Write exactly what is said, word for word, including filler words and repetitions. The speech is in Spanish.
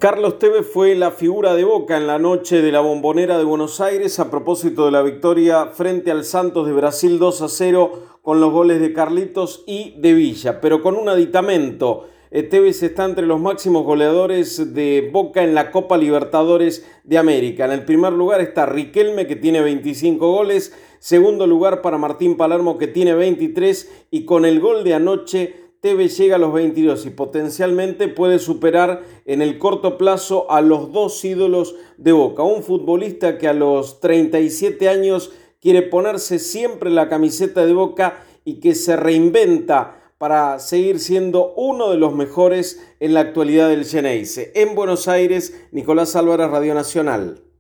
Carlos Tevez fue la figura de Boca en la noche de la Bombonera de Buenos Aires a propósito de la victoria frente al Santos de Brasil dos a cero con los goles de Carlitos y de Villa, pero con un aditamento. Tevez está entre los máximos goleadores de Boca en la Copa Libertadores de América. En el primer lugar está Riquelme, que tiene veinticinco goles. Segundo lugar para Martín Palermo, que tiene veintitrés. Y con el gol de anoche, Tevez llega a los veintidós y potencialmente puede superar en el corto plazo a los dos ídolos de Boca. Un futbolista que a los treinta y siete años quiere ponerse siempre la camiseta de Boca y que se reinventa para seguir siendo uno de los mejores en la actualidad del Xeneize. En Buenos Aires, Nicolás Álvarez, Radio Nacional.